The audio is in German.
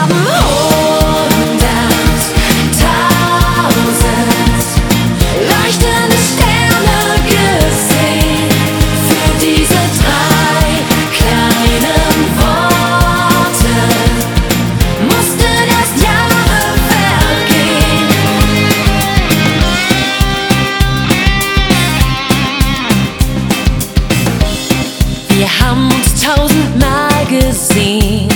haben 100.000 leuchtende Sterne gesehen. Für diese 3 kleinen Worte mussten erst Jahre vergehen. Wir haben uns 1000-mal gesehen.